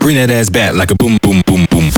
Bring that ass back like a boom, boom, boom, boom.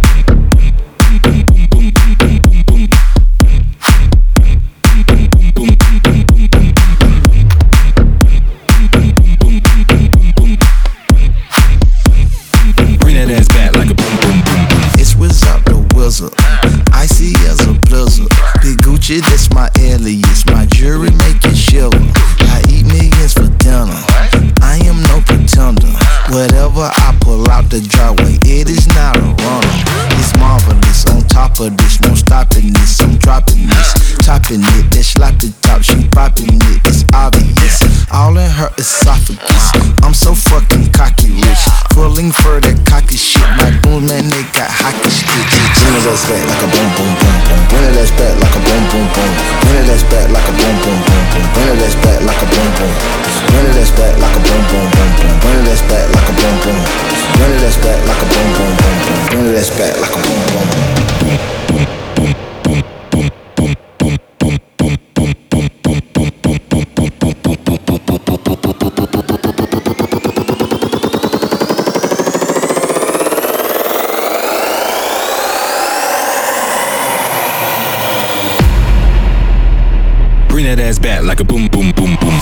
Bring that ass back like a boom, boom, boom, boom. It's without the wizard, icy as a blizzard. Big Gucci, that's my alias. My jewelry make it shiver. I eat millions for dinner. I am no pretender. Whatever I pull out the driveway, it is not a runner. It's marvelous. On top of this, no stopping this. I'm dropping this, topping it. That sloppy top, she popping it. It's obvious. All in her esophagus. I'm so fucking cocky rich. Pulling for that cocky shit. My boom man, they got hockey sticks. Bring it ass back like a boom boom boom boom. Bring it ass back like a boom boom boom. Bring it ass back like a boom boom boom boom. Bring it ass back like a boom boom. Bring it ass back like a boom boom boom boom. Bring it ass back like a boom boom. Bring it ass back like a boom boom boom boom. Bring it ass back like a boom boom boom. Bring that ass back like a boom, boom, boom, boom.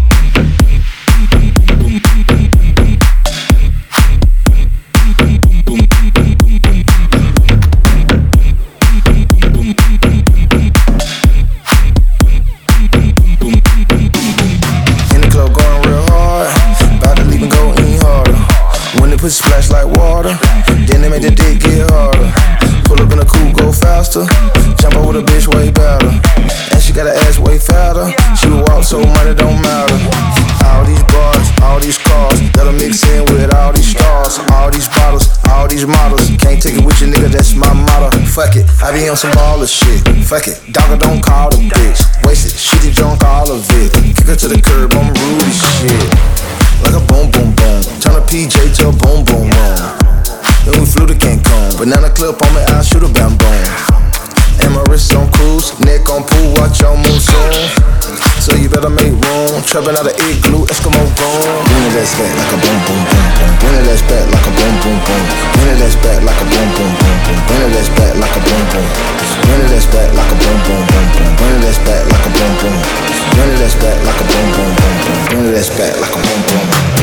Put splash like water, then they make the dick get harder. Pull up in a coupe, go faster. Jump over the bitch way better. And she got her ass way fatter. She walk so money don't matter. All these bars, all these cars, let her mix in with all these stars. All these bottles, all these models. Can't take it with you, nigga, that's my motto. Fuck it, I be on some baller shit. Fuck it, dogger don't call the bitch. Waste it, she did drunk all of it. Kick her to the curb, I'm rude as shit. Like a boom boom boom. Turn a PJ to a boom boom boom. Then we flew to Cancun. Banana clip on me, I'll shoot a bam boom. And my wrist on cruise, neck on pool, watch your moon soon. So you better make room. Trapping out of igloo, Eskimo gone. Bring it ass back like a boom boom boom boom. Bring it ass back like a boom boom boom. Bring it ass back like a boom boom boom boom. Bring it ass back like a boom boom. Bring it ass back like a boom boom boom boom. Bring it ass back like a boom boom. Bring it ass back like a boom boom boom boom. Bring it ass back like a boom boom.